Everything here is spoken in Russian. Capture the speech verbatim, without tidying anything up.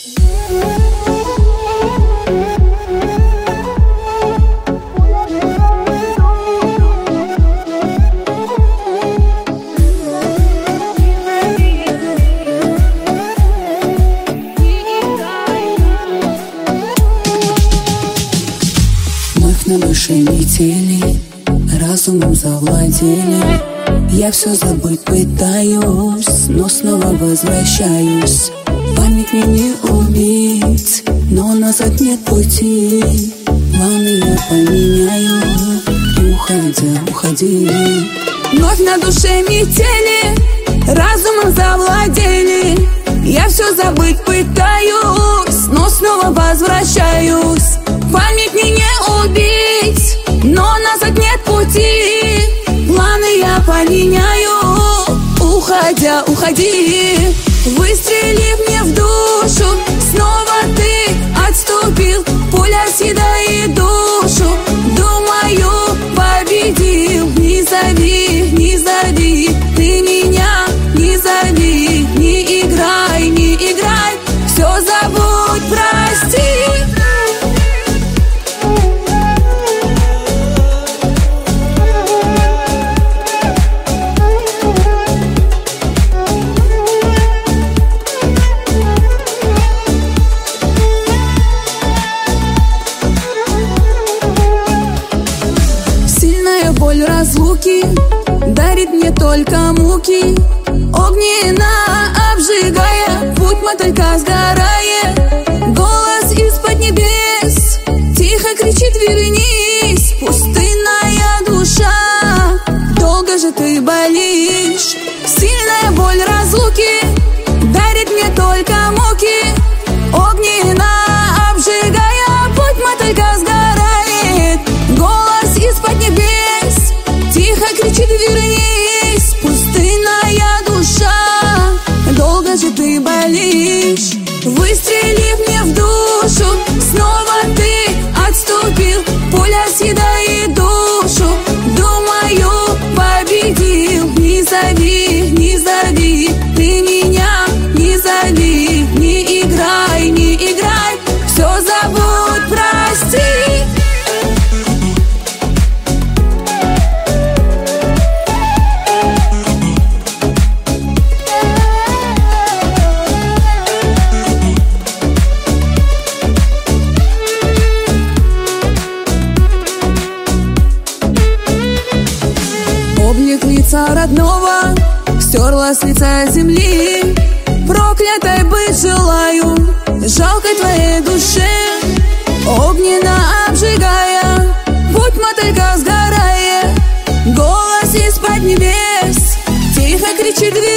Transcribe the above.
На душе метели, разумом завладели. Я все забыть пытаюсь, но снова возвращаюсь. Память мне не убить, но назад нет пути. Планы я поменяю, и уходя, уходи. Вновь на душе метели, разумом завладели. Я все забыть пытаюсь, но снова возвращаюсь. Память мне не убить, но назад нет пути. Планы я поменяю, уходя, уходи. Выстрелив мне в душу, снова ты отступил. Пуля съедает душу, думаю, победил. Не зови, не зови, ты меня не зови. Не играй, не играй, все забудь, прости. Боль разлуки дарит мне только муки. Огненно обжигая, путь мотылька сгорает. Голос из-под небес тихо кричит: вернись, пустынная душа, долго же ты болишь. Сильная боль разлуки дарит мне только муки. Огненно обжигая, путь мотылька сгорает. Голос из-под небес тихо кричит: вернись, пустынная душа, долго же ты болишь. Выстрелив мне в душу, снова ты отступил. Пуля съедает душу, думаю, победил. Не зови, не зови, ты меня не зови. Не играй, не играй, все забудь, прости. Облик лица родного стерла с лица земли. Проклятой быть желаю, жалкой твоей душе. Огненно обжигая, путь мотылька сгорает. Голос из-под небес тихо кричит: